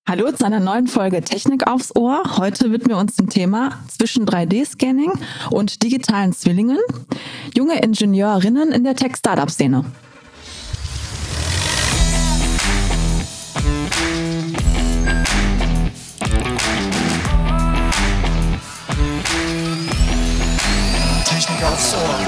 Hallo zu einer neuen Folge Technik aufs Ohr. Heute widmen wir uns dem Thema zwischen 3D-Scanning und digitalen Zwillingen. Junge Ingenieurinnen in der Tech-Startup-Szene. Technik aufs Ohr.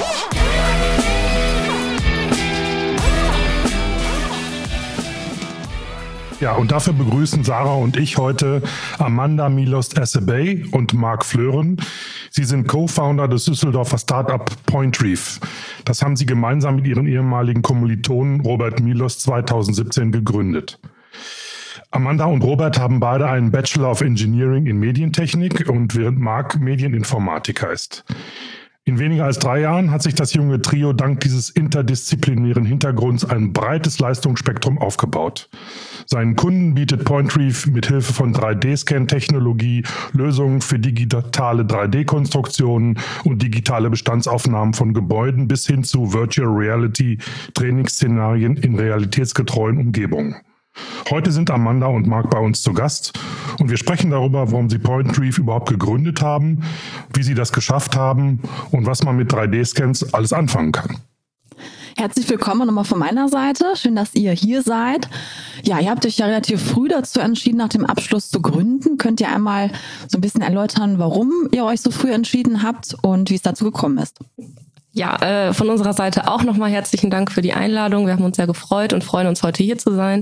Ja, und dafür begrüßen Sarah und ich heute Amanda Milost-Essebey und Marc Fleuren. Sie sind Co-Founder des Düsseldorfer Startup Pointreef. Das haben sie gemeinsam mit ihren ehemaligen Kommilitonen Robert Milost 2017 gegründet. Amanda und Robert haben beide einen Bachelor of Engineering in Medientechnik und während Marc Medieninformatiker ist. In weniger als 3 Jahren hat sich das junge Trio dank dieses interdisziplinären Hintergrunds ein breites Leistungsspektrum aufgebaut. Seinen Kunden bietet Pointreef mit Hilfe von 3D-Scan-Technologie Lösungen für digitale 3D-Konstruktionen und digitale Bestandsaufnahmen von Gebäuden bis hin zu Virtual Reality Trainingsszenarien in realitätsgetreuen Umgebungen. Heute sind Amanda und Marc bei uns zu Gast und wir sprechen darüber, warum sie Pointreef überhaupt gegründet haben, wie sie das geschafft haben und was man mit 3D-Scans alles anfangen kann. Herzlich willkommen nochmal von meiner Seite. Schön, dass ihr hier seid. Ja, ihr habt euch ja relativ früh dazu entschieden, nach dem Abschluss zu gründen. Könnt ihr einmal so ein bisschen erläutern, warum ihr euch so früh entschieden habt und wie es dazu gekommen ist? Ja, von unserer Seite auch nochmal herzlichen Dank für die Einladung. Wir haben uns sehr gefreut und freuen uns, heute hier zu sein.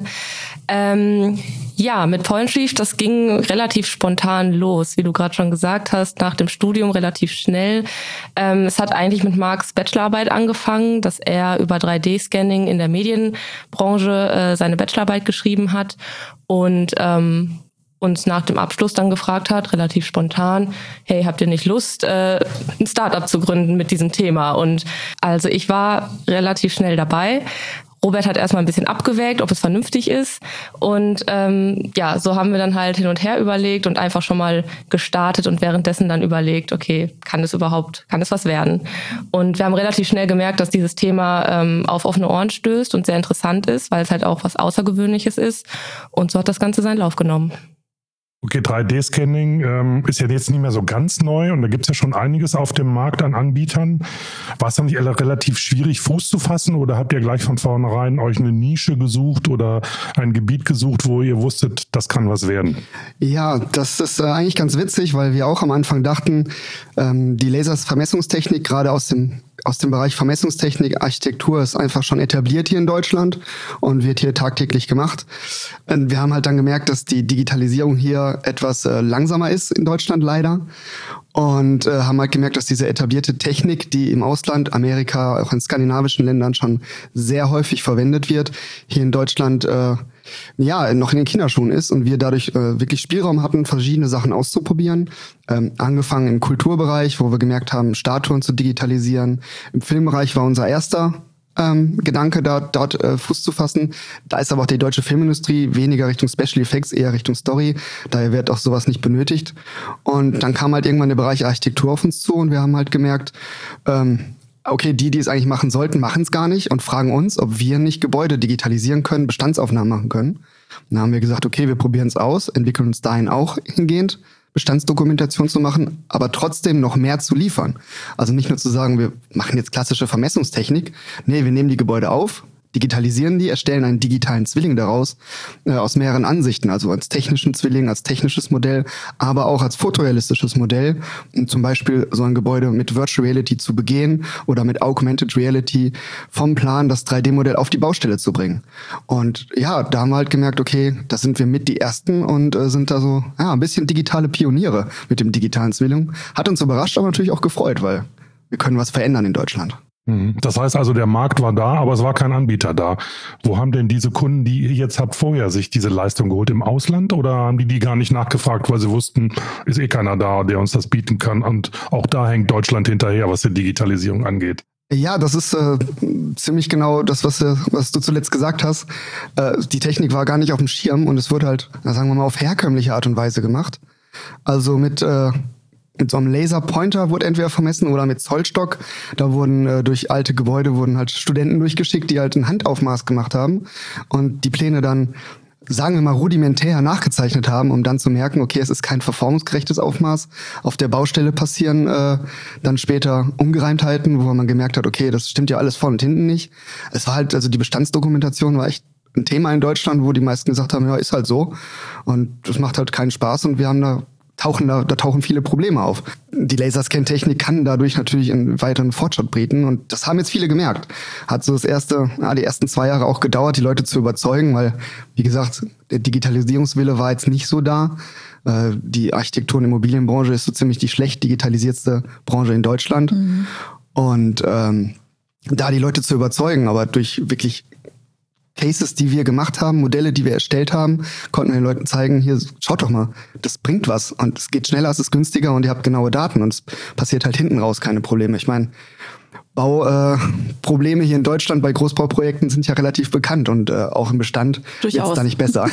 Ja, mit Pointreef, das ging relativ spontan los, wie du gerade schon gesagt hast, nach dem Studium relativ schnell. Es hat eigentlich mit Marcs Bachelorarbeit angefangen, dass er über 3D-Scanning in der Medienbranche seine Bachelorarbeit geschrieben hat und uns nach dem Abschluss dann gefragt hat, relativ spontan, hey, habt ihr nicht Lust, ein Startup zu gründen mit diesem Thema? Und also ich war relativ schnell dabei. Robert hat erstmal ein bisschen abgewägt, ob es vernünftig ist. Und ja, so haben wir dann halt hin und her überlegt und einfach schon mal gestartet und währenddessen dann überlegt, okay, kann es was werden? Und wir haben relativ schnell gemerkt, dass dieses Thema auf offene Ohren stößt und sehr interessant ist, weil es halt auch was Außergewöhnliches ist. Und so hat das Ganze seinen Lauf genommen. Okay, 3D-Scanning ist ja jetzt nicht mehr so ganz neu und da gibt es ja schon einiges auf dem Markt an Anbietern. War es dann nicht relativ schwierig, Fuß zu fassen oder habt ihr gleich von vornherein euch eine Nische gesucht oder ein Gebiet gesucht, wo ihr wusstet, das kann was werden? Ja, das ist eigentlich ganz witzig, weil wir auch am Anfang dachten, die Laservermessungstechnik, gerade aus dem Bereich Vermessungstechnik, Architektur ist einfach schon etabliert hier in Deutschland und wird hier tagtäglich gemacht. Und wir haben halt dann gemerkt, dass die Digitalisierung hier etwas langsamer ist in Deutschland leider und haben halt gemerkt, dass diese etablierte Technik, die im Ausland, Amerika, auch in skandinavischen Ländern schon sehr häufig verwendet wird, hier in Deutschland noch in den Kinderschuhen ist und wir dadurch wirklich Spielraum hatten, verschiedene Sachen auszuprobieren. Angefangen im Kulturbereich, wo wir gemerkt haben, Statuen zu digitalisieren. Im Filmbereich war unser erster Gedanke, dort Fuß zu fassen. Da ist aber auch die deutsche Filmindustrie weniger Richtung Special Effects, eher Richtung Story. Daher wird auch sowas nicht benötigt. Und dann kam halt irgendwann der Bereich Architektur auf uns zu und wir haben halt gemerkt, okay, die es eigentlich machen sollten, machen es gar nicht und fragen uns, ob wir nicht Gebäude digitalisieren können, Bestandsaufnahmen machen können. Dann haben wir gesagt, okay, wir probieren es aus, entwickeln uns dahin auch hingehend, Bestandsdokumentation zu machen, aber trotzdem noch mehr zu liefern. Also nicht nur zu sagen, wir machen jetzt klassische Vermessungstechnik. Nee, wir nehmen die Gebäude auf, digitalisieren die, erstellen einen digitalen Zwilling daraus, aus mehreren Ansichten, also als technischen Zwilling, als technisches Modell, aber auch als fotorealistisches Modell, um zum Beispiel so ein Gebäude mit Virtual Reality zu begehen oder mit Augmented Reality vom Plan, das 3D-Modell auf die Baustelle zu bringen. Und ja, da haben wir halt gemerkt, okay, da sind wir mit die Ersten und sind da so ein bisschen digitale Pioniere mit dem digitalen Zwilling. Hat uns überrascht, aber natürlich auch gefreut, weil wir können was verändern in Deutschland. Das heißt also, der Markt war da, aber es war kein Anbieter da. Wo haben denn diese Kunden, die ihr jetzt habt, vorher sich diese Leistung geholt? Im Ausland oder haben die gar nicht nachgefragt, weil sie wussten, ist eh keiner da, der uns das bieten kann? Und auch da hängt Deutschland hinterher, was die Digitalisierung angeht. Ja, das ist ziemlich genau das, was du zuletzt gesagt hast. Die Technik war gar nicht auf dem Schirm und es wurde halt, sagen wir mal, auf herkömmliche Art und Weise gemacht. Also mit so einem Laserpointer wurde entweder vermessen oder mit Zollstock. Da wurden durch alte Gebäude halt Studenten durchgeschickt, die halt ein Handaufmaß gemacht haben und die Pläne dann sagen wir mal, rudimentär nachgezeichnet haben, um dann zu merken, okay, es ist kein verformungsgerechtes Aufmaß. Auf der Baustelle passieren dann später Ungereimtheiten, wo man gemerkt hat, okay, das stimmt ja alles vorne und hinten nicht. Es war halt, also die Bestandsdokumentation war echt ein Thema in Deutschland, wo die meisten gesagt haben, ja, ist halt so. Und das macht halt keinen Spaß und wir haben da tauchen viele Probleme auf. Die Laserscan-Technik kann dadurch natürlich einen weiteren Fortschritt bieten und das haben jetzt viele gemerkt. Hat so die ersten 2 Jahre auch gedauert, die Leute zu überzeugen, weil, wie gesagt, der Digitalisierungswille war jetzt nicht so da. Die Architektur- und Immobilienbranche ist so ziemlich die schlecht digitalisierteste Branche in Deutschland. Mhm. Und da die Leute zu überzeugen, aber durch wirklich Cases, die wir gemacht haben, Modelle, die wir erstellt haben, konnten wir den Leuten zeigen, hier, schaut doch mal, das bringt was und es geht schneller, es ist günstiger und ihr habt genaue Daten und es passiert halt hinten raus keine Probleme. Ich meine, Bauprobleme hier in Deutschland bei Großbauprojekten sind ja relativ bekannt und auch im Bestand ist es da nicht besser.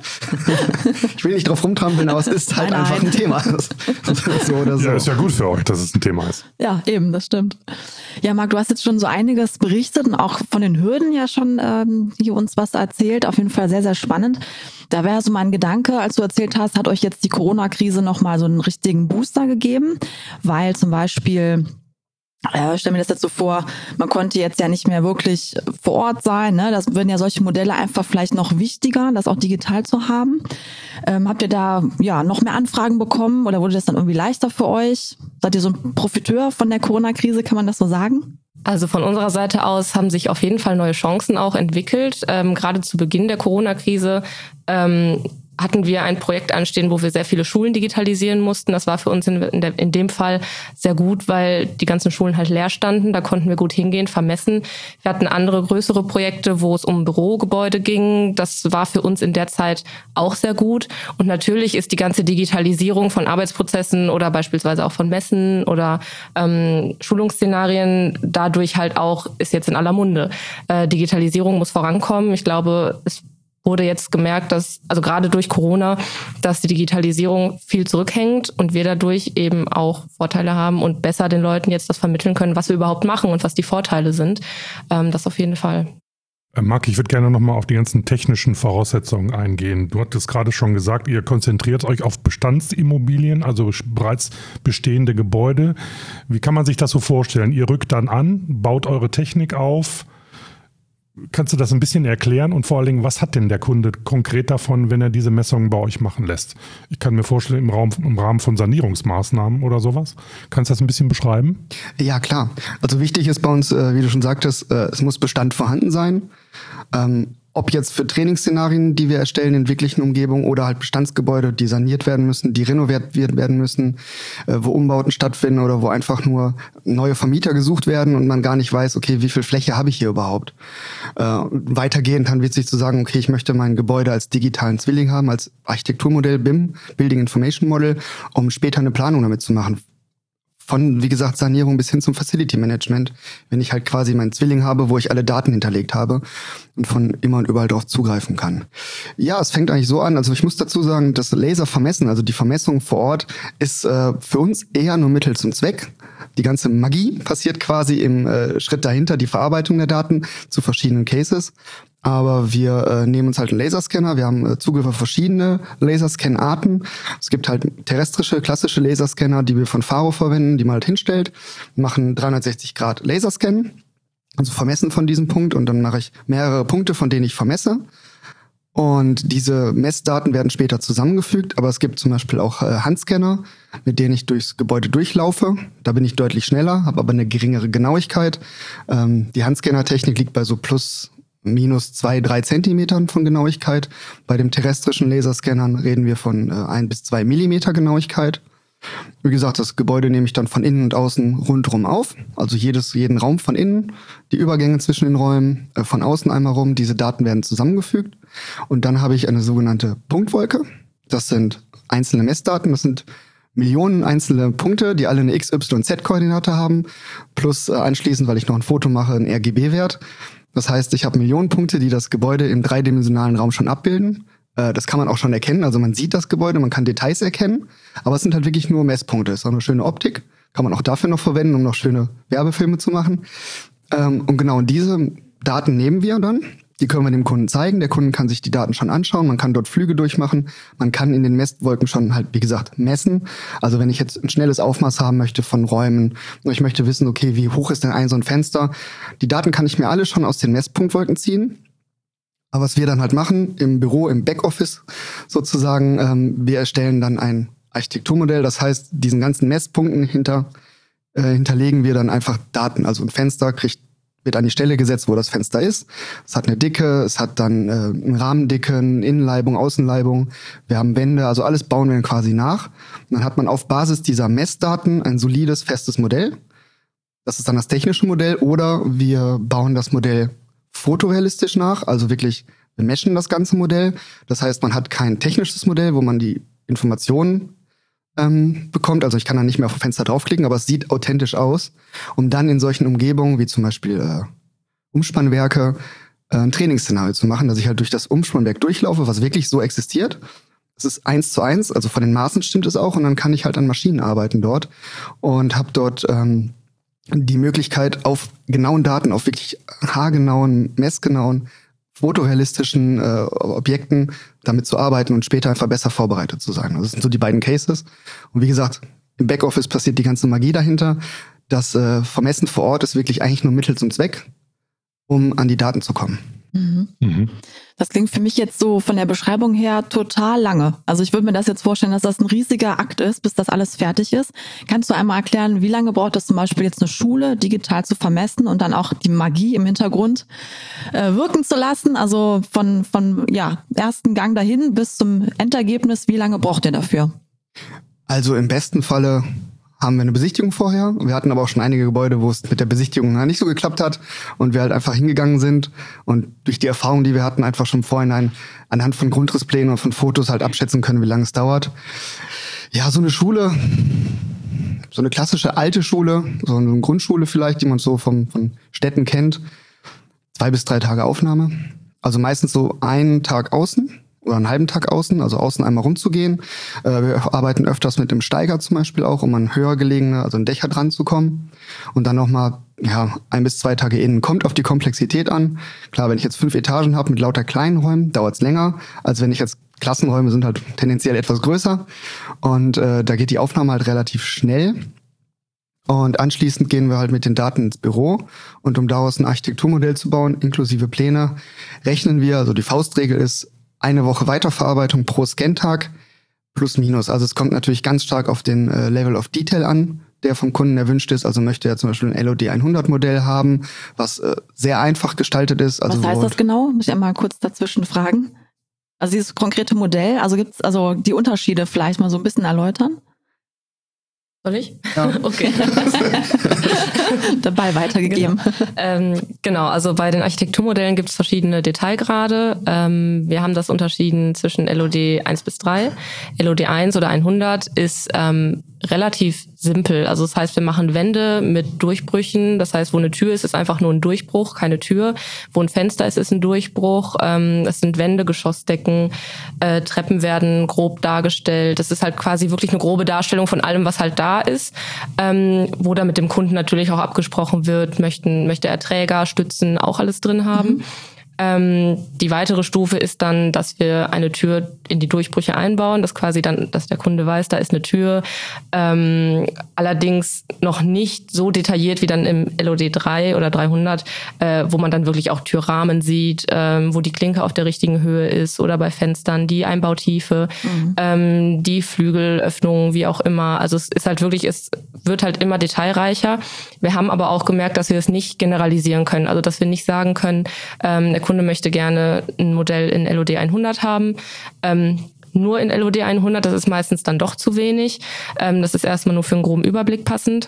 Ich will nicht drauf rumtrampeln, aber es ist halt einfach ein Thema. So oder so. Ja, ist ja gut für euch, dass es ein Thema ist. Ja, eben, das stimmt. Ja, Marc, du hast jetzt schon so einiges berichtet und auch von den Hürden ja schon hier uns was erzählt. Auf jeden Fall sehr, sehr spannend. Da wäre so mein Gedanke, als du erzählt hast, hat euch jetzt die Corona-Krise nochmal so einen richtigen Booster gegeben, weil zum Beispiel... Ich stelle mir das jetzt so vor, man konnte jetzt ja nicht mehr wirklich vor Ort sein. Ne? Das würden ja solche Modelle einfach vielleicht noch wichtiger, das auch digital zu haben. Habt ihr da noch mehr Anfragen bekommen oder wurde das dann irgendwie leichter für euch? Seid ihr so ein Profiteur von der Corona-Krise, kann man das so sagen? Also von unserer Seite aus haben sich auf jeden Fall neue Chancen auch entwickelt. Gerade zu Beginn der Corona-Krise hatten wir ein Projekt anstehen, wo wir sehr viele Schulen digitalisieren mussten. Das war für uns in dem Fall sehr gut, weil die ganzen Schulen halt leer standen. Da konnten wir gut hingehen, vermessen. Wir hatten andere größere Projekte, wo es um Bürogebäude ging. Das war für uns in der Zeit auch sehr gut. Und natürlich ist die ganze Digitalisierung von Arbeitsprozessen oder beispielsweise auch von Messen oder Schulungsszenarien dadurch halt auch, ist jetzt in aller Munde. Digitalisierung muss vorankommen. Ich glaube, es wurde jetzt gemerkt, dass, also gerade durch Corona, dass die Digitalisierung viel zurückhängt und wir dadurch eben auch Vorteile haben und besser den Leuten jetzt das vermitteln können, was wir überhaupt machen und was die Vorteile sind. Das auf jeden Fall. Marc, ich würde gerne nochmal auf die ganzen technischen Voraussetzungen eingehen. Du hattest gerade schon gesagt, ihr konzentriert euch auf Bestandsimmobilien, also bereits bestehende Gebäude. Wie kann man sich das so vorstellen? Ihr rückt dann an, baut eure Technik auf. Kannst du das ein bisschen erklären und vor allen Dingen, was hat denn der Kunde konkret davon, wenn er diese Messungen bei euch machen lässt? Ich kann mir vorstellen, im Rahmen von Sanierungsmaßnahmen oder sowas. Kannst du das ein bisschen beschreiben? Ja, klar. Also wichtig ist bei uns, wie du schon sagtest, es muss Bestand vorhanden sein. Ob jetzt für Trainingsszenarien, die wir erstellen in wirklichen Umgebungen oder halt Bestandsgebäude, die saniert werden müssen, die renoviert werden müssen, wo Umbauten stattfinden oder wo einfach nur neue Vermieter gesucht werden und man gar nicht weiß, okay, wie viel Fläche habe ich hier überhaupt? Weitergehend dann wird sich zu sagen, okay, ich möchte mein Gebäude als digitalen Zwilling haben, als Architekturmodell BIM, Building Information Model, um später eine Planung damit zu machen. Von, wie gesagt, Sanierung bis hin zum Facility Management, wenn ich halt quasi meinen Zwilling habe, wo ich alle Daten hinterlegt habe und von immer und überall drauf zugreifen kann. Ja, es fängt eigentlich so an, also ich muss dazu sagen, das Laservermessen, also die Vermessung vor Ort, ist für uns eher nur Mittel zum Zweck. Die ganze Magie passiert quasi im Schritt dahinter, die Verarbeitung der Daten zu verschiedenen Cases. Aber wir nehmen uns halt einen Laserscanner, wir haben Zugriff auf verschiedene Laserscan-Arten. Es gibt halt terrestrische, klassische Laserscanner, die wir von Faro verwenden, die man halt hinstellt, machen 360 Grad Laserscan, also vermessen von diesem Punkt und dann mache ich mehrere Punkte, von denen ich vermesse. Und diese Messdaten werden später zusammengefügt, aber es gibt zum Beispiel auch Handscanner, mit denen ich durchs Gebäude durchlaufe. Da bin ich deutlich schneller, habe aber eine geringere Genauigkeit. Die Handscanner-Technik liegt bei so minus 2-3 Zentimetern von Genauigkeit. Bei dem terrestrischen Laserscannern reden wir von 1 bis 2 Millimeter Genauigkeit. Wie gesagt, das Gebäude nehme ich dann von innen und außen rundherum auf. Also jeden Raum von innen, die Übergänge zwischen den Räumen, von außen einmal rum. Diese Daten werden zusammengefügt. Und dann habe ich eine sogenannte Punktwolke. Das sind einzelne Messdaten. Das sind Millionen einzelne Punkte, die alle eine X, Y, Z-Koordinate haben. Plus anschließend, weil ich noch ein Foto mache, einen RGB-Wert. Das heißt, ich habe Millionen Punkte, die das Gebäude im dreidimensionalen Raum schon abbilden. Das kann man auch schon erkennen. Also man sieht das Gebäude, man kann Details erkennen. Aber es sind halt wirklich nur Messpunkte. Es ist auch eine schöne Optik. Kann man auch dafür noch verwenden, um noch schöne Werbefilme zu machen. Und genau diese Daten nehmen wir dann. Die können wir dem Kunden zeigen. Der Kunde kann sich die Daten schon anschauen. Man kann dort Flüge durchmachen. Man kann in den Messwolken schon halt, wie gesagt, messen. Also wenn ich jetzt ein schnelles Aufmaß haben möchte von Räumen und ich möchte wissen, okay, wie hoch ist denn so ein Fenster? Die Daten kann ich mir alle schon aus den Messpunktwolken ziehen. Aber was wir dann halt machen im Büro, im Backoffice sozusagen, wir erstellen dann ein Architekturmodell. Das heißt, diesen ganzen Messpunkten hinterlegen wir dann einfach Daten. Also ein Fenster wird an die Stelle gesetzt, wo das Fenster ist. Es hat eine Dicke, es hat dann eine Rahmendicke, eine Innenleibung, Außenleibung. Wir haben Wände, also alles bauen wir dann quasi nach. Und dann hat man auf Basis dieser Messdaten ein solides, festes Modell. Das ist dann das technische Modell. Oder wir bauen das Modell fotorealistisch nach, also wirklich, wir meshen das ganze Modell. Das heißt, man hat kein technisches Modell, wo man die Informationen bekommt. Also ich kann da nicht mehr auf ein Fenster draufklicken, aber es sieht authentisch aus, um dann in solchen Umgebungen wie zum Beispiel Umspannwerke ein Trainingsszenario zu machen, dass ich halt durch das Umspannwerk durchlaufe, was wirklich so existiert. Es ist 1:1, also von den Maßen stimmt es auch und dann kann ich halt an Maschinen arbeiten dort und habe dort die Möglichkeit auf genauen Daten, auf wirklich haargenauen, messgenauen, fotorealistischen Objekten damit zu arbeiten und später einfach besser vorbereitet zu sein. Also das sind so die beiden Cases. Und wie gesagt, im Backoffice passiert die ganze Magie dahinter. Das Vermessen vor Ort ist wirklich eigentlich nur Mittel zum Zweck, um an die Daten zu kommen. Mhm. Mhm. Das klingt für mich jetzt so von der Beschreibung her total lange. Also ich würde mir das jetzt vorstellen, dass das ein riesiger Akt ist, bis das alles fertig ist. Kannst du einmal erklären, wie lange braucht es zum Beispiel jetzt eine Schule digital zu vermessen und dann auch die Magie im Hintergrund wirken zu lassen? Also von ersten Gang dahin bis zum Endergebnis, wie lange braucht ihr dafür? Also im besten Falle haben wir eine Besichtigung vorher. Wir hatten aber auch schon einige Gebäude, wo es mit der Besichtigung nicht so geklappt hat und wir halt einfach hingegangen sind und durch die Erfahrung, die wir hatten, einfach schon vorhinein anhand von Grundrissplänen und von Fotos halt abschätzen können, wie lange es dauert. Ja, so eine Schule, so eine klassische alte Schule, so eine Grundschule vielleicht, die man so von Städten kennt, 2 bis 3 Tage Aufnahme. Also meistens so einen Tag außen oder einen halben Tag außen, also außen einmal rumzugehen. Wir arbeiten öfters mit dem Steiger zum Beispiel auch, um an höher gelegene, also an Dächer dran zu kommen. Und dann nochmal 1 bis 2 Tage innen. Kommt auf die Komplexität an. Klar, wenn ich jetzt 5 Etagen habe mit lauter kleinen Räumen, dauert es länger, als wenn ich jetzt Klassenräume sind halt tendenziell etwas größer. Und da geht die Aufnahme halt relativ schnell. Und anschließend gehen wir halt mit den Daten ins Büro. Und um daraus ein Architekturmodell zu bauen, inklusive Pläne, rechnen wir, also die Faustregel ist, 1 Woche Weiterverarbeitung pro Scantag plus minus. Also es kommt natürlich ganz stark auf den Level of Detail an, der vom Kunden erwünscht ist. Also möchte er zum Beispiel ein LOD 100 Modell haben, was sehr einfach gestaltet ist. Also was heißt das genau? Muss ich einmal kurz dazwischen fragen. Also dieses konkrete Modell, also gibt es also die Unterschiede vielleicht mal so ein bisschen erläutern? Soll ich? Ja. Okay. Dabei weitergegeben. Genau, also bei den Architekturmodellen gibt es verschiedene Detailgrade. Wir haben das unterschieden zwischen LOD 1 bis 3. LOD 1 oder 100 ist relativ simpel. Also das heißt, wir machen Wände mit Durchbrüchen. Das heißt, wo eine Tür ist, ist einfach nur ein Durchbruch, keine Tür. Wo ein Fenster ist, ist ein Durchbruch. Es sind Wände, Geschossdecken, Treppen werden grob dargestellt. Das ist halt quasi wirklich eine grobe Darstellung von allem, was halt da ist. Wo da mit dem Kunden natürlich auch abgesprochen wird, möchte er Träger, Stützen, auch alles drin haben. Mhm. Die weitere Stufe ist dann, dass wir eine Tür in die Durchbrüche einbauen, dass quasi dann, dass der Kunde weiß, da ist eine Tür. Allerdings noch nicht so detailliert wie dann im LOD 3 oder 300, wo man dann wirklich auch Türrahmen sieht, wo die Klinke auf der richtigen Höhe ist oder bei Fenstern die Einbautiefe, die Flügelöffnungen, wie auch immer. Also es ist halt wirklich, es wird halt immer detailreicher. Wir haben aber auch gemerkt, dass wir es nicht generalisieren können. Also dass wir nicht sagen können, der Kunde möchte gerne ein Modell in LOD 100 haben. Nur in LOD 100, das ist meistens dann doch zu wenig. Das ist erstmal nur für einen groben Überblick passend.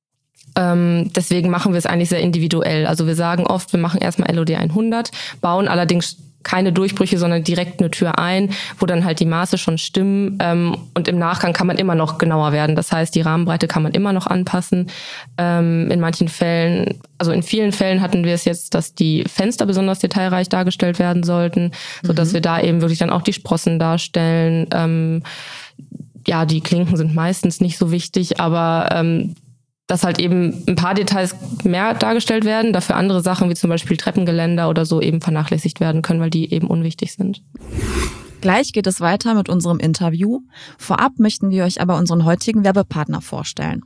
Deswegen machen wir es eigentlich sehr individuell. Also wir sagen oft, wir machen erstmal LOD 100, bauen allerdings keine Durchbrüche, sondern direkt eine Tür ein, wo dann halt die Maße schon stimmen. Und im Nachgang kann man immer noch genauer werden. Das heißt, die Rahmenbreite kann man immer noch anpassen. In manchen Fällen, also in vielen Fällen hatten wir es jetzt, dass die Fenster besonders detailreich dargestellt werden sollten, sodass wir da eben wirklich dann auch die Sprossen darstellen. Die Klinken sind meistens nicht so wichtig, aber dass halt eben ein paar Details mehr dargestellt werden, dafür andere Sachen wie zum Beispiel Treppengeländer oder so eben vernachlässigt werden können, weil die eben unwichtig sind. Gleich geht es weiter mit unserem Interview. Vorab möchten wir euch aber unseren heutigen Werbepartner vorstellen.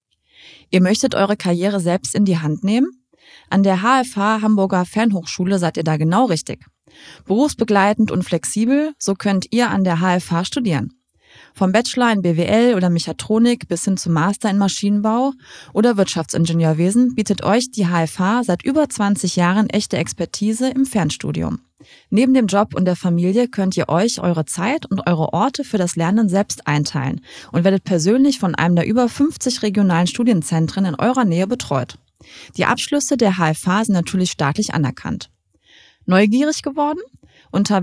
Ihr möchtet eure Karriere selbst in die Hand nehmen? An der HFH Hamburger Fernhochschule seid ihr da genau richtig. Berufsbegleitend und flexibel, so könnt ihr an der HFH studieren. Vom Bachelor in BWL oder Mechatronik bis hin zum Master in Maschinenbau oder Wirtschaftsingenieurwesen bietet euch die HFH seit über 20 Jahren echte Expertise im Fernstudium. Neben dem Job und der Familie könnt ihr euch eure Zeit und eure Orte für das Lernen selbst einteilen und werdet persönlich von einem der über 50 regionalen Studienzentren in eurer Nähe betreut. Die Abschlüsse der HFH sind natürlich staatlich anerkannt. Neugierig geworden? Unter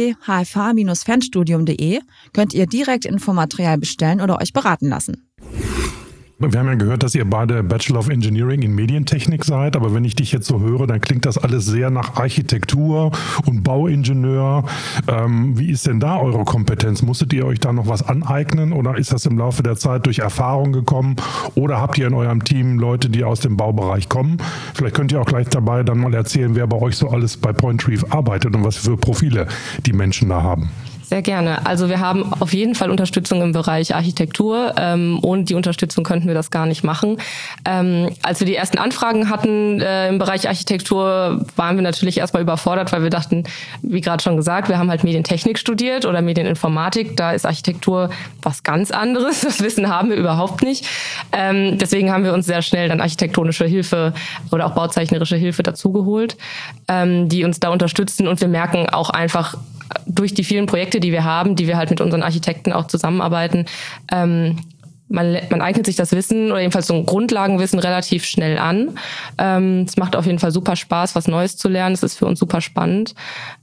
www.hfh-fernstudium.de könnt ihr direkt Infomaterial bestellen oder euch beraten lassen. Wir haben ja gehört, dass ihr beide Bachelor of Engineering in Medientechnik seid, aber wenn ich dich jetzt so höre, dann klingt das alles sehr nach Architektur und Bauingenieur. Wie ist denn da eure Kompetenz? Musstet ihr euch da noch was aneignen oder ist das im Laufe der Zeit durch Erfahrung gekommen? Oder habt ihr in eurem Team Leute, die aus dem Baubereich kommen? Vielleicht könnt ihr auch gleich dabei dann mal erzählen, wer bei euch so alles bei Pointreef arbeitet und was für Profile die Menschen da haben. Sehr gerne. Also wir haben auf jeden Fall Unterstützung im Bereich Architektur. Ohne die Unterstützung könnten wir das gar nicht machen. Als wir die ersten Anfragen hatten im Bereich Architektur, waren wir natürlich erstmal überfordert, weil wir dachten, wie gerade schon gesagt, wir haben halt Medientechnik studiert oder Medieninformatik. Da ist Architektur was ganz anderes. Das Wissen haben wir überhaupt nicht. Deswegen haben wir uns sehr schnell dann architektonische Hilfe oder auch bauzeichnerische Hilfe dazugeholt, die uns da unterstützen. Und wir merken auch einfach, durch die vielen Projekte, die wir haben, die wir halt mit unseren Architekten auch zusammenarbeiten, man eignet sich das Wissen oder jedenfalls so ein Grundlagenwissen relativ schnell an. Es macht auf jeden Fall super Spaß, was Neues zu lernen. Es ist für uns super spannend.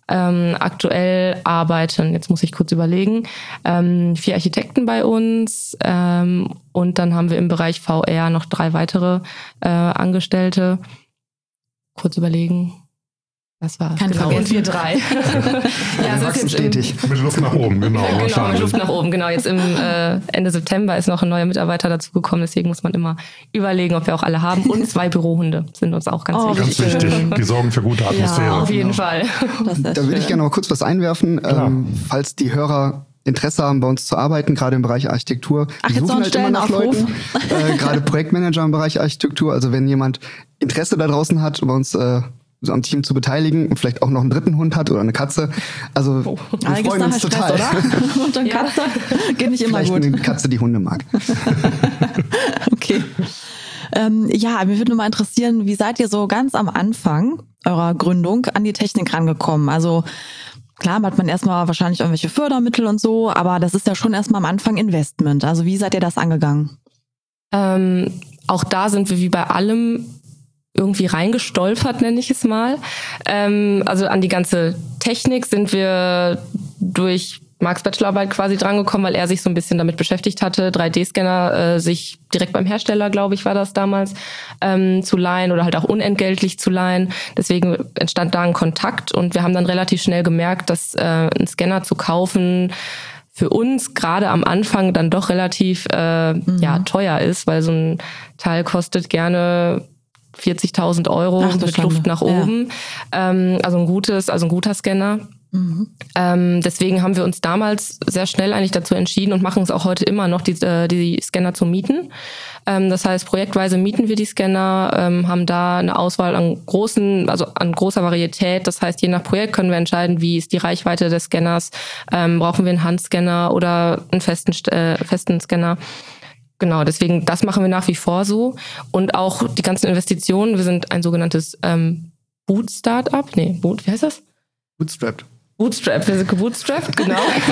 Aktuell arbeiten, jetzt muss ich kurz überlegen, 4 Architekten bei uns und dann haben wir im Bereich VR noch 3 weitere Angestellte. Kurz überlegen. Das war keine genau. Und wir 3. Ja, das ist stetig. Mit Luft nach oben, genau. Genau, mit Luft nach oben, genau. Jetzt im Ende September ist noch ein neuer Mitarbeiter dazugekommen, deswegen muss man immer überlegen, ob wir auch alle haben. Und 2 Bürohunde sind uns auch ganz wichtig. Ganz wichtig. Die sorgen für gute Atmosphäre. Ja, auf jeden Fall. Da würde ich gerne noch kurz was einwerfen, falls die Hörer Interesse haben, bei uns zu arbeiten, gerade im Bereich Architektur. Wir suchen halt immer nach Leuten, gerade Projektmanager im Bereich Architektur. Also wenn jemand Interesse da draußen hat, bei uns so am Team zu beteiligen und vielleicht auch noch einen dritten Hund hat oder eine Katze. Also wir freuen uns total. Stress, oder? Und eine Katze geht nicht immer vielleicht gut. Eine Katze, die Hunde mag. Okay. Ja, mich würde nur mal interessieren, wie seid ihr so ganz am Anfang eurer Gründung an die Technik rangekommen? Also klar hat man erstmal wahrscheinlich irgendwelche Fördermittel und so, aber das ist ja schon erstmal am Anfang Investment. Also wie seid ihr das angegangen? Auch da sind wir wie bei allem irgendwie reingestolpert, nenne ich es mal. Also an die ganze Technik sind wir durch Marks Bachelorarbeit quasi drangekommen, weil er sich so ein bisschen damit beschäftigt hatte, 3D-Scanner sich direkt beim Hersteller, glaube ich, war das damals, zu leihen oder halt auch unentgeltlich zu leihen. Deswegen entstand da ein Kontakt und wir haben dann relativ schnell gemerkt, dass einen Scanner zu kaufen für uns gerade am Anfang dann doch relativ teuer ist, weil so ein Teil kostet gerne 40.000 Euro mit Luft nach oben. Also ein guter Scanner. Deswegen haben wir uns damals sehr schnell eigentlich dazu entschieden und machen es auch heute immer noch, die Scanner zu mieten. Das heißt, projektweise mieten wir die Scanner, haben da eine Auswahl an großer Varietät. Das heißt, je nach Projekt können wir entscheiden, wie ist die Reichweite des Scanners, brauchen wir einen Handscanner oder einen festen Scanner. Genau, deswegen, das machen wir nach wie vor so. Und auch die ganzen Investitionen, wir sind ein sogenanntes Boot-Startup. Wie heißt das? Bootstrap, wir sind gebootstrapped, genau.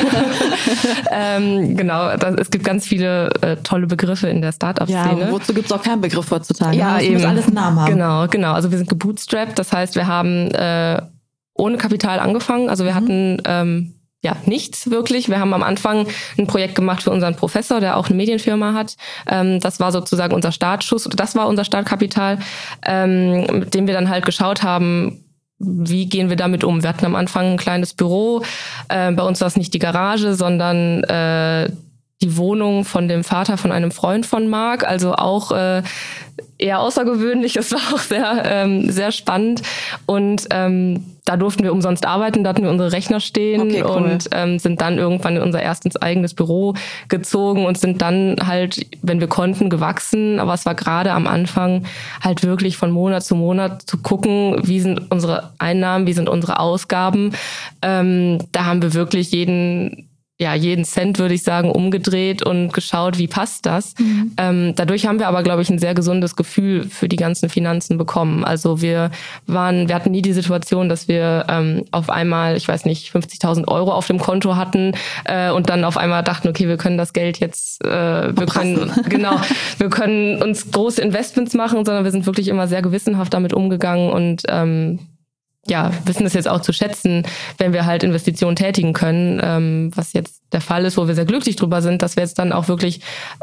Genau, es gibt ganz viele tolle Begriffe in der Startup-Szene. Ja, wozu gibt es auch keinen Begriff heutzutage? Ja, das muss alles einen Namen haben. Genau. Also wir sind gebootstrapped, das heißt, wir haben ohne Kapital angefangen. Also wir hatten nichts wirklich. Wir haben am Anfang ein Projekt gemacht für unseren Professor, der auch eine Medienfirma hat. Das war sozusagen unser Startschuss, das war unser Startkapital, mit dem wir dann halt geschaut haben, wie gehen wir damit um? Wir hatten am Anfang ein kleines Büro. Bei uns war es nicht die Garage, sondern die Wohnung von dem Vater von einem Freund von Marc, also auch eher außergewöhnlich. Es war auch sehr spannend und da durften wir umsonst arbeiten, da hatten wir unsere Rechner stehen. Okay, cool. Und sind dann irgendwann in unser erstes eigenes Büro gezogen und sind dann halt, wenn wir konnten, gewachsen. Aber es war gerade am Anfang halt wirklich von Monat zu gucken, wie sind unsere Einnahmen, wie sind unsere Ausgaben. Da haben wir wirklich jeden Cent, würde ich sagen, umgedreht und geschaut, wie passt das. Dadurch haben wir aber, glaube ich, ein sehr gesundes Gefühl für die ganzen Finanzen bekommen. Also wir hatten nie die Situation, dass wir auf einmal, ich weiß nicht, 50.000 Euro auf dem Konto hatten und dann auf einmal dachten, okay, wir können das Geld jetzt, wir können uns große Investments machen, sondern wir sind wirklich immer sehr gewissenhaft damit umgegangen und wissen es jetzt auch zu schätzen, wenn wir halt Investitionen tätigen können, was jetzt der Fall ist, wo wir sehr glücklich drüber sind, dass wir jetzt dann auch wirklich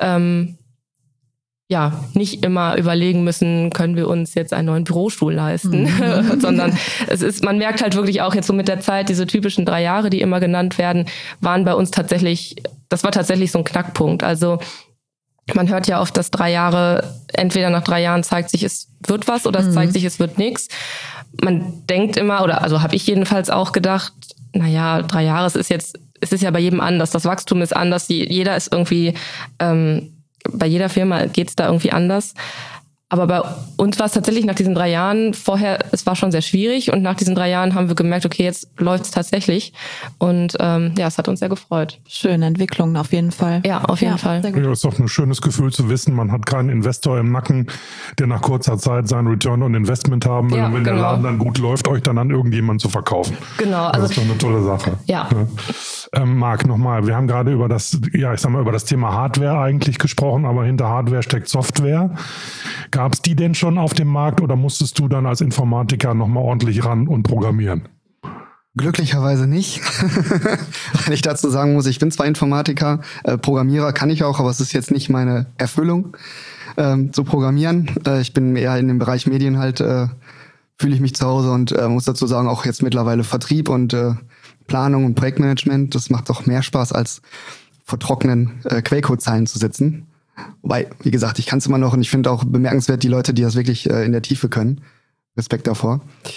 nicht immer überlegen müssen, können wir uns jetzt einen neuen Bürostuhl leisten, sondern man merkt halt wirklich auch jetzt so mit der Zeit, diese typischen 3 Jahre, die immer genannt werden, waren bei uns das war tatsächlich so ein Knackpunkt. Also man hört ja oft, dass 3 Jahre, entweder nach 3 Jahren zeigt sich, es wird was oder es zeigt sich, es wird nichts. Man denkt immer, oder also habe ich jedenfalls auch gedacht, 3 Jahre, es ist ja bei jedem anders, das Wachstum ist anders, jeder ist irgendwie, bei jeder Firma geht's da irgendwie anders. Aber bei uns war es tatsächlich nach diesen 3 Jahren, es war schon sehr schwierig und nach diesen 3 Jahren haben wir gemerkt, okay, jetzt läuft's tatsächlich und es hat uns sehr gefreut. Schöne Entwicklungen auf jeden Fall. Ja, auf jeden Fall. Ja, ist doch ein schönes Gefühl zu wissen, man hat keinen Investor im Nacken, der nach kurzer Zeit seinen Return on Investment haben will und wenn der Laden dann gut läuft, euch dann an irgendjemanden zu verkaufen. Genau. Das ist doch eine tolle Sache. Ja. Marc, nochmal, wir haben gerade über das Thema Hardware eigentlich gesprochen, aber hinter Hardware steckt Software. Gab es die denn schon auf dem Markt oder musstest du dann als Informatiker nochmal ordentlich ran und programmieren? Glücklicherweise nicht. Wenn ich dazu sagen muss, ich bin zwar Informatiker, Programmierer kann ich auch, aber es ist jetzt nicht meine Erfüllung, zu programmieren. Ich bin eher in dem Bereich Medien halt, fühle ich mich zu Hause und muss dazu sagen, auch jetzt mittlerweile Vertrieb und Planung und Projektmanagement, das macht doch mehr Spaß, als vor trockenen Quellcode-Zeilen zu sitzen. Wobei, wie gesagt, ich kann es immer noch und ich finde auch bemerkenswert die Leute, die das wirklich in der Tiefe können. Respekt davor.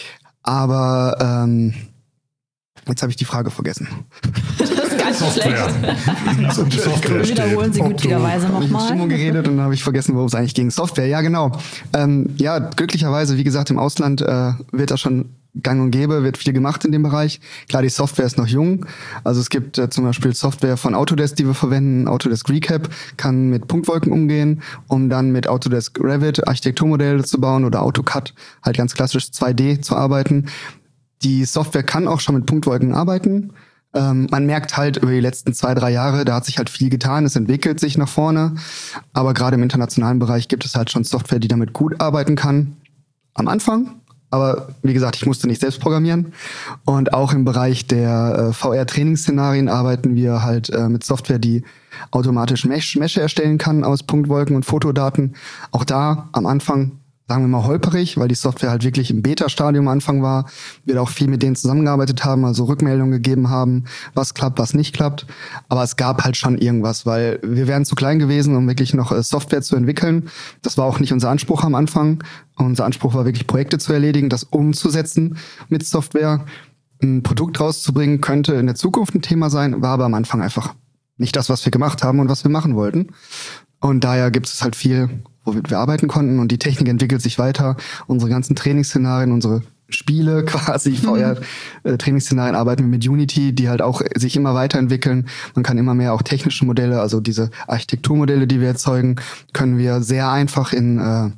Aber jetzt habe ich die Frage vergessen. Das ist ganz Software. Software. Wiederholen Sie gütigerweise nochmal. Ich habe Stimmung geredet und dann habe ich vergessen, worum es eigentlich ging. Software, ja genau. Glücklicherweise, wie gesagt, im Ausland wird das schon gang und gäbe, wird viel gemacht in dem Bereich. Klar, die Software ist noch jung. Also es gibt zum Beispiel Software von Autodesk, die wir verwenden. Autodesk Recap kann mit Punktwolken umgehen, um dann mit Autodesk Revit Architekturmodelle zu bauen oder AutoCAD halt ganz klassisch 2D zu arbeiten. Die Software kann auch schon mit Punktwolken arbeiten. Man merkt halt über die letzten 2-3 Jahre, da hat sich halt viel getan, es entwickelt sich nach vorne. Aber gerade im internationalen Bereich gibt es halt schon Software, die damit gut arbeiten kann. Am Anfang. Aber wie gesagt, ich musste nicht selbst programmieren. Und auch im Bereich der VR-Trainingsszenarien arbeiten wir halt mit Software, die automatisch Mesche erstellen kann aus Punktwolken und Fotodaten. Auch da am Anfang, sagen wir mal, holperig, weil die Software halt wirklich im Beta-Stadium am Anfang war. Wir auch viel mit denen zusammengearbeitet haben, also Rückmeldungen gegeben haben, was klappt, was nicht klappt. Aber es gab halt schon irgendwas, weil wir wären zu klein gewesen, um wirklich noch Software zu entwickeln. Das war auch nicht unser Anspruch am Anfang. Unser Anspruch war wirklich, Projekte zu erledigen, das umzusetzen mit Software. Ein Produkt rauszubringen könnte in der Zukunft ein Thema sein, war aber am Anfang einfach nicht das, was wir gemacht haben und was wir machen wollten. Und daher gibt es halt viel, womit wir arbeiten konnten und die Technik entwickelt sich weiter. Unsere ganzen Trainingsszenarien, unsere Spiele quasi, VR-Trainingsszenarien arbeiten wir mit Unity, die halt auch sich immer weiterentwickeln. Man kann immer mehr auch technische Modelle, also diese Architekturmodelle, die wir erzeugen, können wir sehr einfach in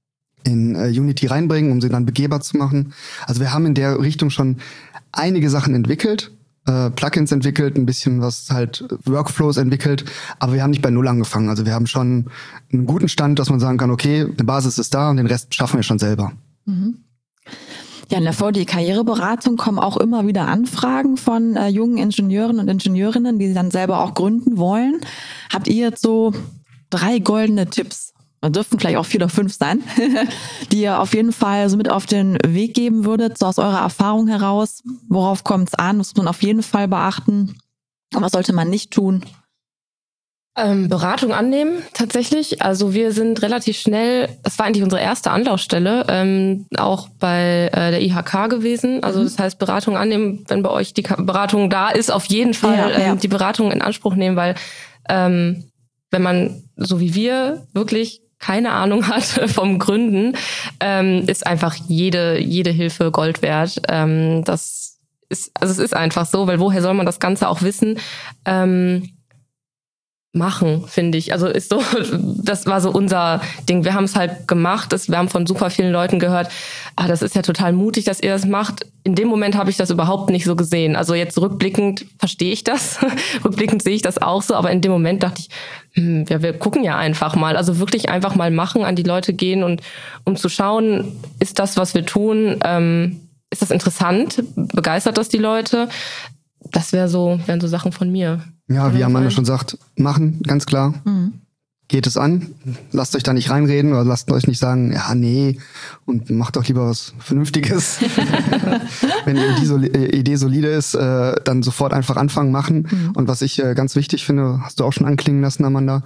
Unity reinbringen, um sie dann begehbar zu machen. Also wir haben in der Richtung schon einige Sachen entwickelt, Plugins entwickelt, ein bisschen was halt Workflows entwickelt, aber wir haben nicht bei Null angefangen. Also wir haben schon einen guten Stand, dass man sagen kann, okay, eine Basis ist da und den Rest schaffen wir schon selber. Mhm. Ja, in der VD-Karriereberatung kommen auch immer wieder Anfragen von jungen Ingenieuren und Ingenieurinnen, die dann selber auch gründen wollen. Habt ihr jetzt so 3 goldene Tipps? Das dürften vielleicht auch 4 oder 5 sein, die ihr auf jeden Fall so mit auf den Weg geben würdet, so aus eurer Erfahrung heraus. Worauf kommt es an? Was muss man auf jeden Fall beachten? Und was sollte man nicht tun? Beratung annehmen, tatsächlich. Also wir sind relativ schnell, das war eigentlich unsere erste Anlaufstelle, auch bei der IHK gewesen. Also das heißt, Beratung annehmen, wenn bei euch die Beratung da ist, auf jeden Fall die Beratung in Anspruch nehmen, weil wenn man, so wie wir, wirklich keine Ahnung hat vom Gründen, ist einfach jede Hilfe Gold wert. Es ist einfach so, weil woher soll man das Ganze auch wissen? Machen, finde ich. Also ist so, das war so unser Ding. Wir haben es halt gemacht. Wir haben von super vielen Leuten gehört, das ist ja total mutig, dass ihr das macht. In dem Moment habe ich das überhaupt nicht so gesehen. Also jetzt rückblickend verstehe ich das. Rückblickend sehe ich das auch so. Aber in dem Moment dachte ich, wir gucken ja einfach mal. Also wirklich einfach mal machen, an die Leute gehen und um zu schauen, ist das, was wir tun, ist das interessant? Begeistert das die Leute? Wären so Sachen von mir. Ja, wie Amanda schon sagt, machen, ganz klar. Geht es an, lasst euch da nicht reinreden oder lasst euch nicht sagen, ja, nee, und macht doch lieber was Vernünftiges. Wenn die Idee solide ist, dann sofort einfach anfangen, machen. Und was ich ganz wichtig finde, hast du auch schon anklingen lassen, Amanda,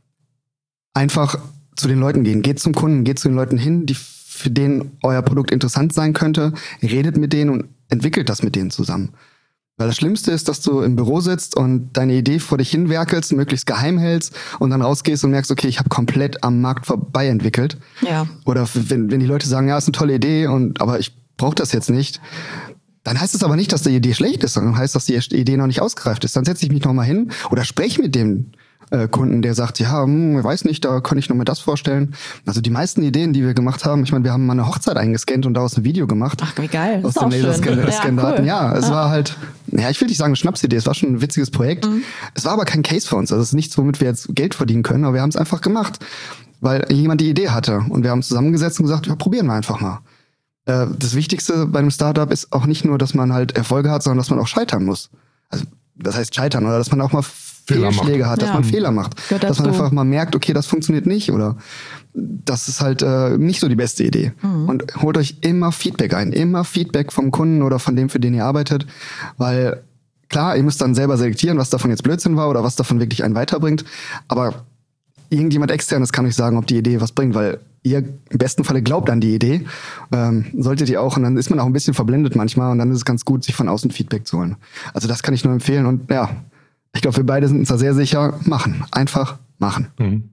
einfach zu den Leuten gehen. Geht zum Kunden, geht zu den Leuten hin, für denen euer Produkt interessant sein könnte, redet mit denen und entwickelt das mit denen zusammen. Weil das Schlimmste ist, dass du im Büro sitzt und deine Idee vor dich hinwerkelst, möglichst geheim hältst und dann rausgehst und merkst, okay, ich habe komplett am Markt vorbei entwickelt. Ja. Oder wenn die Leute sagen, ja, ist eine tolle Idee, aber ich brauche das jetzt nicht, dann heißt es aber nicht, dass die Idee schlecht ist, sondern heißt, dass die Idee noch nicht ausgereift ist. Dann setze ich mich nochmal hin oder spreche mit dem Kunden, der sagt, ja, ich weiß nicht, da kann ich noch mal das vorstellen. Also die meisten Ideen, die wir gemacht haben, ich meine, wir haben mal eine Hochzeit eingescannt und daraus ein Video gemacht. Ach, wie geil. Aus dem Laserscan-Daten. Ja, es war halt, ich will nicht sagen eine Schnapsidee, es war schon ein witziges Projekt. Es war aber kein Case für uns. Also es ist nichts, womit wir jetzt Geld verdienen können, aber wir haben es einfach gemacht, weil jemand die Idee hatte. Und wir haben zusammengesetzt und gesagt, ja, probieren wir einfach mal. Das Wichtigste bei einem Startup ist auch nicht nur, dass man halt Erfolge hat, sondern dass man auch scheitern muss. Also das heißt scheitern oder dass man auch mal Fehlschläge hat, dass man Fehler macht. Dass man einfach mal merkt, okay, das funktioniert nicht oder das ist halt nicht so die beste Idee. Und holt euch immer Feedback ein. Immer Feedback vom Kunden oder von dem, für den ihr arbeitet. Weil klar, ihr müsst dann selber selektieren, was davon jetzt Blödsinn war oder was davon wirklich einen weiterbringt. Aber irgendjemand externes kann euch sagen, ob die Idee was bringt, weil ihr im besten Falle glaubt an die Idee. Solltet ihr auch. Und dann ist man auch ein bisschen verblendet manchmal und dann ist es ganz gut, sich von außen Feedback zu holen. Also das kann ich nur empfehlen und ja, ich glaube, wir beide sind uns da sehr sicher. Machen. Einfach machen.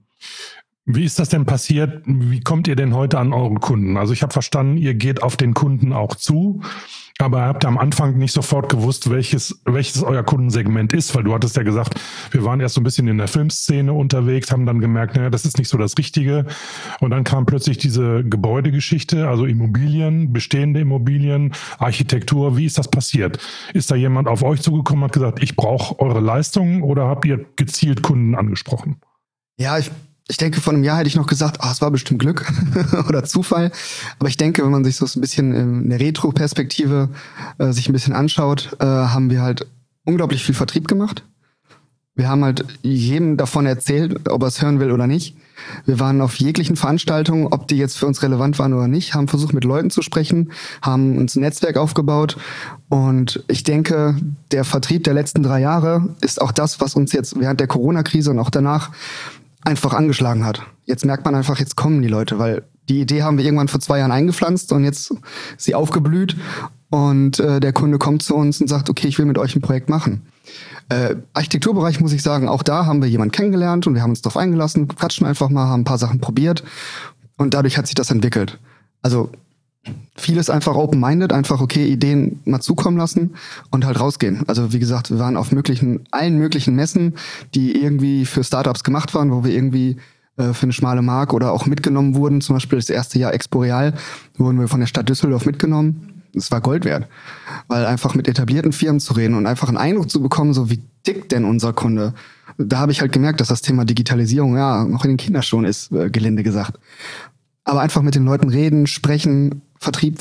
Wie ist das denn passiert? Wie kommt ihr denn heute an euren Kunden? Also ich habe verstanden, ihr geht auf den Kunden auch zu, aber ihr habt ja am Anfang nicht sofort gewusst, welches euer Kundensegment ist, weil du hattest ja gesagt, wir waren erst so ein bisschen in der Filmszene unterwegs, haben dann gemerkt, naja, das ist nicht so das Richtige. Und dann kam plötzlich diese Gebäudegeschichte, also Immobilien, bestehende Immobilien, Architektur. Wie ist das passiert? Ist da jemand auf euch zugekommen und hat gesagt, ich brauche eure Leistungen oder habt ihr gezielt Kunden angesprochen? Ja, ich denke, vor einem Jahr hätte ich noch gesagt, es war bestimmt Glück oder Zufall. Aber ich denke, wenn man sich so ein bisschen in der Retro-Perspektive sich ein bisschen anschaut, haben wir halt unglaublich viel Vertrieb gemacht. Wir haben halt jedem davon erzählt, ob er es hören will oder nicht. Wir waren auf jeglichen Veranstaltungen, ob die jetzt für uns relevant waren oder nicht, haben versucht, mit Leuten zu sprechen, haben uns ein Netzwerk aufgebaut. Und ich denke, der Vertrieb der letzten 3 Jahre ist auch das, was uns jetzt während der Corona-Krise und auch danach einfach angeschlagen hat. Jetzt merkt man einfach, jetzt kommen die Leute, weil die Idee haben wir irgendwann vor 2 Jahren eingepflanzt und jetzt ist sie aufgeblüht und der Kunde kommt zu uns und sagt, okay, ich will mit euch ein Projekt machen. Architekturbereich muss ich sagen, auch da haben wir jemanden kennengelernt und wir haben uns darauf eingelassen, quatschen einfach mal, haben ein paar Sachen probiert und dadurch hat sich das entwickelt. Also vieles einfach open-minded, einfach okay, Ideen mal zukommen lassen und halt rausgehen. Also wie gesagt, wir waren auf allen möglichen Messen, die irgendwie für Startups gemacht waren, wo wir irgendwie für eine schmale Mark oder auch mitgenommen wurden. Zum Beispiel das erste Jahr Expo Real wurden wir von der Stadt Düsseldorf mitgenommen. Es war Gold wert, weil einfach mit etablierten Firmen zu reden und einfach einen Eindruck zu bekommen, so wie tickt denn unser Kunde. Da habe ich halt gemerkt, dass das Thema Digitalisierung ja noch in den Kinderschuhen ist, gelinde gesagt. Aber einfach mit den Leuten reden, sprechen, Vertrieb.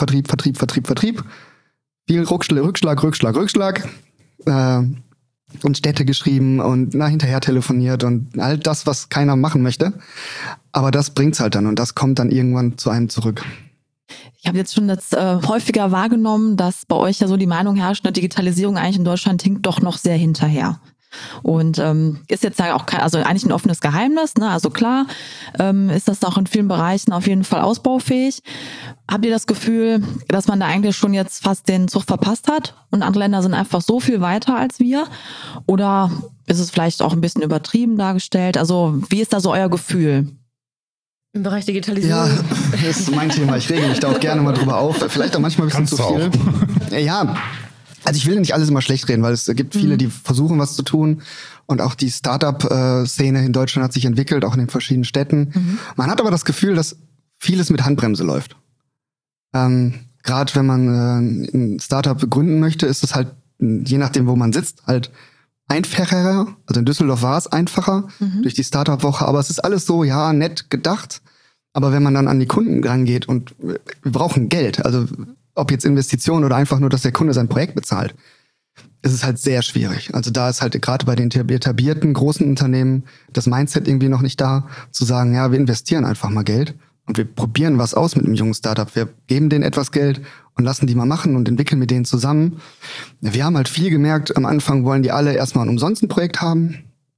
Viel Rückschlag. Und Städte geschrieben und hinterher telefoniert und all das, was keiner machen möchte. Aber das bringt's halt dann und das kommt dann irgendwann zu einem zurück. Ich habe jetzt schon häufiger wahrgenommen, dass bei euch ja so die Meinung herrscht, eine Digitalisierung eigentlich in Deutschland hinkt doch noch sehr hinterher. Und ist jetzt ja auch also eigentlich ein offenes Geheimnis, ne? Also klar, ist das auch in vielen Bereichen auf jeden Fall ausbaufähig. Habt ihr das Gefühl, dass man da eigentlich schon jetzt fast den Zug verpasst hat und andere Länder sind einfach so viel weiter als wir? Oder ist es vielleicht auch ein bisschen übertrieben dargestellt? Also wie ist da so euer Gefühl? Im Bereich Digitalisierung. Ja, das ist mein Thema. Ich rege mich da auch gerne mal drüber auf. Vielleicht auch manchmal ein bisschen zu viel. Ja, also ich will nicht alles immer schlecht reden, weil es gibt viele, die versuchen, was zu tun. Und auch die Startup-Szene in Deutschland hat sich entwickelt, auch in den verschiedenen Städten. Man hat aber das Gefühl, dass vieles mit Handbremse läuft. Gerade wenn man ein Startup gründen möchte, ist es halt, je nachdem, wo man sitzt, halt einfacher. Also in Düsseldorf war es einfacher durch die Startup-Woche. Aber es ist alles so, ja, nett gedacht. Aber wenn man dann an die Kunden rangeht und wir brauchen Geld, also ob jetzt Investitionen oder einfach nur, dass der Kunde sein Projekt bezahlt, ist es halt sehr schwierig. Also da ist halt gerade bei den etablierten großen Unternehmen das Mindset irgendwie noch nicht da, zu sagen, ja, wir investieren einfach mal Geld und wir probieren was aus mit einem jungen Startup. Wir geben denen etwas Geld und lassen die mal machen und entwickeln mit denen zusammen. Wir haben halt viel gemerkt, am Anfang wollen die alle erstmal umsonst ein Projekt haben.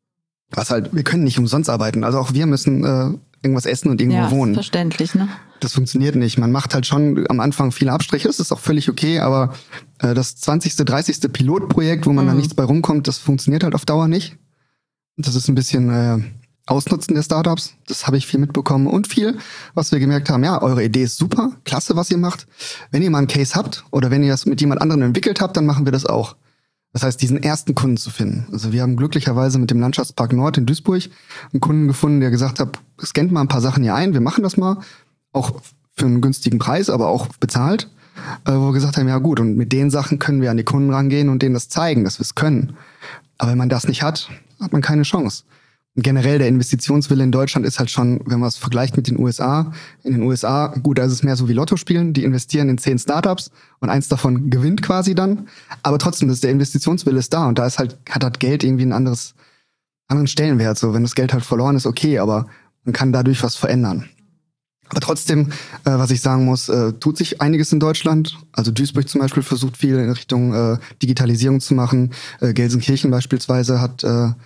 Was halt, wir können nicht umsonst arbeiten. Also auch wir müssen irgendwas essen und irgendwo wohnen. Ja, verständlich, ne? Das funktioniert nicht. Man macht halt schon am Anfang viele Abstriche, das ist auch völlig okay, aber das 20., 30. Pilotprojekt, wo man dann nichts bei rumkommt, das funktioniert halt auf Dauer nicht. Das ist ein bisschen Ausnutzen der Startups, das habe ich viel mitbekommen und viel, was wir gemerkt haben, ja, eure Idee ist super, klasse, was ihr macht. Wenn ihr mal einen Case habt oder wenn ihr das mit jemand anderem entwickelt habt, dann machen wir das auch. Das heißt, diesen ersten Kunden zu finden. Also wir haben glücklicherweise mit dem Landschaftspark Nord in Duisburg einen Kunden gefunden, der gesagt hat, scannt mal ein paar Sachen hier ein, wir machen das mal, auch für einen günstigen Preis, aber auch bezahlt, wo wir gesagt haben, ja gut, und mit den Sachen können wir an die Kunden rangehen und denen das zeigen, dass wir es können. Aber wenn man das nicht hat, hat man keine Chance. Und generell der Investitionswille in Deutschland ist halt schon, wenn man es vergleicht mit den USA, in den USA, gut, da ist es mehr so wie Lotto spielen, die investieren in 10 Startups und eins davon gewinnt quasi dann, aber trotzdem, der Investitionswille ist da und da ist halt, hat halt Geld irgendwie einen anderen Stellenwert, so, wenn das Geld halt verloren ist, okay, aber man kann dadurch was verändern. Aber trotzdem, was ich sagen muss, tut sich einiges in Deutschland. Also Duisburg zum Beispiel versucht viel in Richtung Digitalisierung zu machen. Gelsenkirchen beispielsweise hat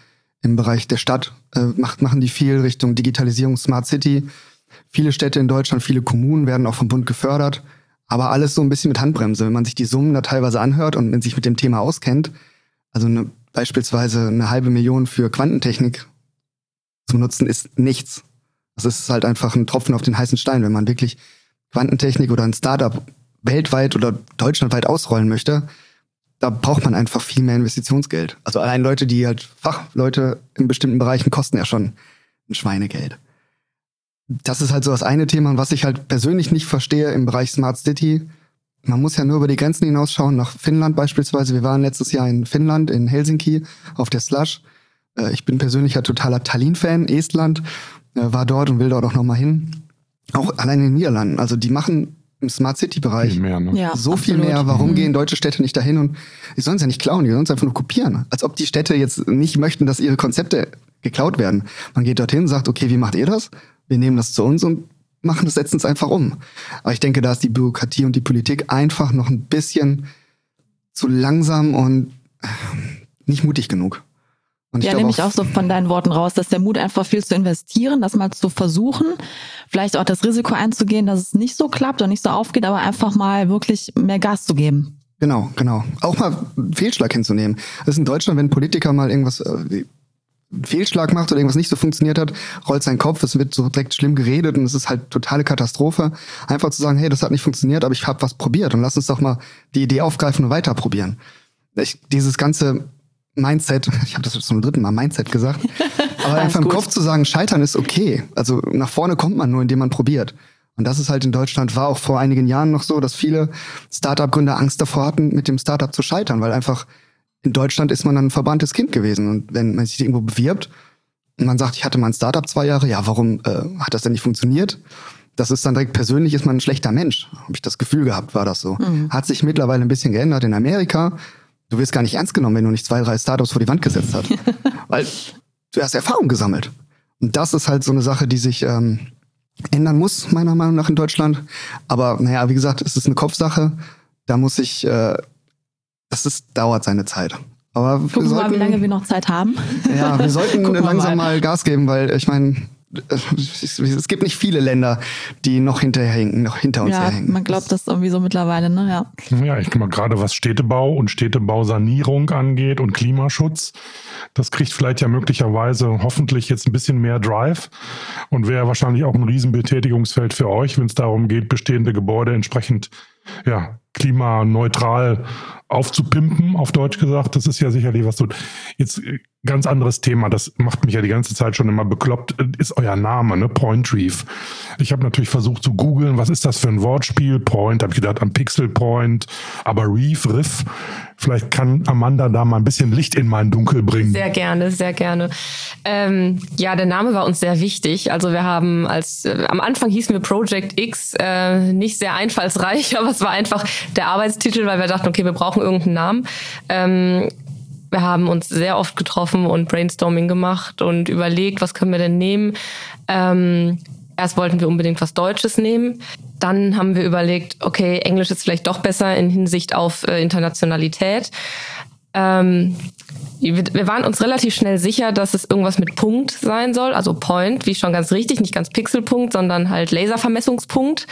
im Bereich der Stadt, machen die viel Richtung Digitalisierung, Smart City. Viele Städte in Deutschland, viele Kommunen werden auch vom Bund gefördert. Aber alles so ein bisschen mit Handbremse. Wenn man sich die Summen da teilweise anhört und man sich mit dem Thema auskennt, also beispielsweise 500.000 für Quantentechnik zu nutzen, ist nichts. Das ist halt einfach ein Tropfen auf den heißen Stein. Wenn man wirklich Quantentechnik oder ein Startup weltweit oder deutschlandweit ausrollen möchte, da braucht man einfach viel mehr Investitionsgeld. Also allein Leute, die halt Fachleute in bestimmten Bereichen kosten ja schon ein Schweinegeld. Das ist halt so das eine Thema. Und was ich halt persönlich nicht verstehe im Bereich Smart City, man muss ja nur über die Grenzen hinausschauen, nach Finnland beispielsweise. Wir waren letztes Jahr in Finnland, in Helsinki, auf der Slush. Ich bin persönlich ja totaler Tallinn-Fan, Estland. War dort und will dort auch nochmal hin. Auch allein in den Niederlanden. Also die machen im Smart City-Bereich viel mehr, ne? Ja, so absolut. viel mehr. Warum gehen deutsche Städte nicht dahin? Und die sollen es ja nicht klauen, die sollen es einfach nur kopieren. Als ob die Städte jetzt nicht möchten, dass ihre Konzepte geklaut werden. Man geht dorthin und sagt, okay, wie macht ihr das? Wir nehmen das zu uns und machen das, setzen es einfach um. Aber ich denke, da ist die Bürokratie und die Politik einfach noch ein bisschen zu langsam und nicht mutig genug. Und Ja, nehme ich auch so von deinen Worten raus, dass der Mut einfach viel zu investieren, das mal zu versuchen, vielleicht auch das Risiko einzugehen, dass es nicht so klappt und nicht so aufgeht, aber einfach mal wirklich mehr Gas zu geben. Genau. Auch mal einen Fehlschlag hinzunehmen. Das ist in Deutschland, wenn ein Politiker mal irgendwas einen Fehlschlag macht oder irgendwas nicht so funktioniert hat, rollt sein Kopf, es wird so direkt schlimm geredet und es ist halt totale Katastrophe. Einfach zu sagen, hey, das hat nicht funktioniert, aber ich habe was probiert und lass uns doch mal die Idee aufgreifen und weiter probieren. Dieses ganze Mindset, ich habe das jetzt zum 3. Mal Mindset gesagt, aber einfach im Kopf zu sagen, scheitern ist okay. Also nach vorne kommt man nur, indem man probiert. Und das ist halt in Deutschland, war auch vor einigen Jahren noch so, dass viele Startup-Gründer Angst davor hatten, mit dem Startup zu scheitern, weil einfach in Deutschland ist man dann ein verbranntes Kind gewesen. Und wenn man sich irgendwo bewirbt und man sagt, ich hatte mal ein Startup 2 Jahre, ja, warum hat das denn nicht funktioniert? Das ist dann direkt persönlich, ist man ein schlechter Mensch. Habe ich das Gefühl gehabt, war das so. Hat sich mittlerweile ein bisschen geändert in Amerika. Du wirst gar nicht ernst genommen, wenn du nicht 2, 3 Startups vor die Wand gesetzt hast. Weil du hast Erfahrung gesammelt. Und das ist halt so eine Sache, die sich ändern muss, meiner Meinung nach in Deutschland. Aber naja, wie gesagt, es ist eine Kopfsache. Da muss ich, dauert seine Zeit. Aber Gucken wir mal, wie lange wir noch Zeit haben. Ja, wir sollten langsam mal Gas geben, weil ich meine, es gibt nicht viele Länder, die noch hinter uns herhängen. Ja, man glaubt das irgendwie so mittlerweile, ne? Ja, ich glaube, gerade was Städtebau und Städtebausanierung angeht und Klimaschutz, das kriegt vielleicht ja möglicherweise hoffentlich jetzt ein bisschen mehr Drive und wäre wahrscheinlich auch ein Riesenbetätigungsfeld für euch, wenn es darum geht, bestehende Gebäude entsprechend klimaneutral aufzupimpen, auf Deutsch gesagt. Das ist ja sicherlich was so. Jetzt ganz anderes Thema, das macht mich ja die ganze Zeit schon immer bekloppt, ist euer Name, ne? Point Reef. Ich habe natürlich versucht zu googeln, was ist das für ein Wortspiel? Point, habe ich gedacht an Pixel Point, aber Reef, Riff. Vielleicht kann Amanda da mal ein bisschen Licht in mein Dunkel bringen. Sehr gerne, sehr gerne. Der Name war uns sehr wichtig. Also wir haben am Anfang hießen wir Project X, nicht sehr einfallsreich, aber es war einfach der Arbeitstitel, weil wir dachten, okay, wir brauchen irgendeinen Namen. Wir haben uns sehr oft getroffen und Brainstorming gemacht und überlegt, was können wir denn nehmen. Erst wollten wir unbedingt was Deutsches nehmen. Dann haben wir überlegt, okay, Englisch ist vielleicht doch besser in Hinsicht auf Internationalität. Wir waren uns relativ schnell sicher, dass es irgendwas mit Punkt sein soll, also Point, wie schon ganz richtig, nicht ganz Pixelpunkt, sondern halt Laservermessungspunkt,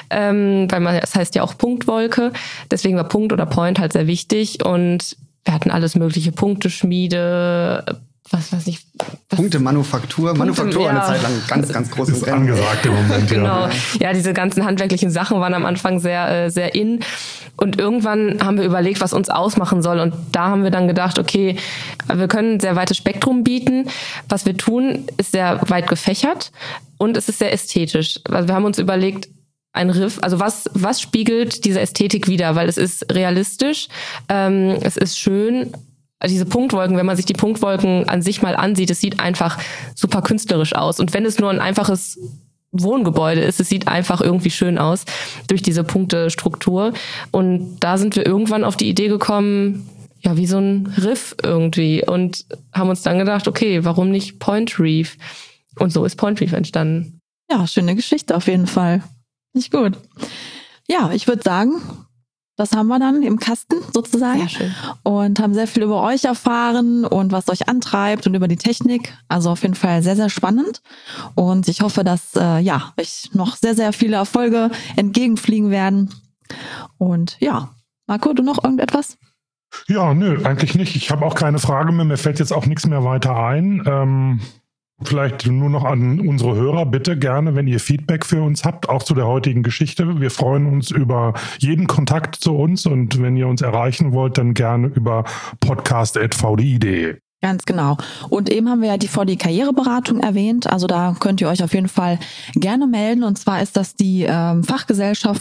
das heißt ja auch Punktwolke. Deswegen war Punkt oder Point halt sehr wichtig und wir hatten alles mögliche, Punkteschmiede, was weiß ich. Punktemanufaktur. Manufaktur eine Zeit lang ganz, ganz groß. Ist angesagt im Moment. Genau. Ja, diese ganzen handwerklichen Sachen waren am Anfang sehr, sehr in. Und irgendwann haben wir überlegt, was uns ausmachen soll. Und da haben wir dann gedacht, okay, wir können ein sehr weites Spektrum bieten. Was wir tun, ist sehr weit gefächert und es ist sehr ästhetisch. Also wir haben uns überlegt, ein Riff, also was spiegelt diese Ästhetik wider? Weil es ist realistisch, es ist schön. Diese Punktwolken, wenn man sich die Punktwolken an sich mal ansieht, es sieht einfach super künstlerisch aus. Und wenn es nur ein einfaches Wohngebäude ist, es sieht einfach irgendwie schön aus durch diese Punktestruktur. Und da sind wir irgendwann auf die Idee gekommen, ja, wie so ein Riff irgendwie. Und haben uns dann gedacht, okay, warum nicht Point Reef? Und so ist Point Reef entstanden. Ja, schöne Geschichte auf jeden Fall. Nicht gut. Ja, ich würde sagen, das haben wir dann im Kasten sozusagen. Sehr schön. Und haben sehr viel über euch erfahren und was euch antreibt und über die Technik. Also auf jeden Fall sehr, sehr spannend. Und ich hoffe, dass euch noch sehr, sehr viele Erfolge entgegenfliegen werden. Und ja, Marco, du noch irgendetwas? Ja, nö, eigentlich nicht. Ich habe auch keine Frage mehr. Mir fällt jetzt auch nichts mehr weiter ein. Vielleicht nur noch an unsere Hörer, bitte gerne, wenn ihr Feedback für uns habt, auch zu der heutigen Geschichte. Wir freuen uns über jeden Kontakt zu uns und wenn ihr uns erreichen wollt, dann gerne über podcast@vdi.de. Ganz genau. Und eben haben wir ja die VDI Karriereberatung erwähnt. Also da könnt ihr euch auf jeden Fall gerne melden. Und zwar ist das die Fachgesellschaft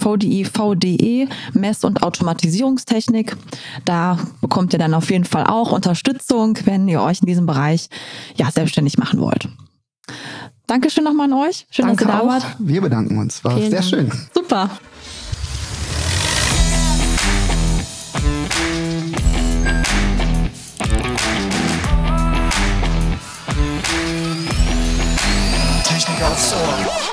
VDE Mess- und Automatisierungstechnik. Da bekommt ihr dann auf jeden Fall auch Unterstützung, wenn ihr euch in diesem Bereich selbstständig machen wollt. Dankeschön nochmal an euch. Schön, Danke dass ihr da auch. wart. Wir bedanken uns. War Vielen sehr Dank. schön. Super. Technik aufs Ohr.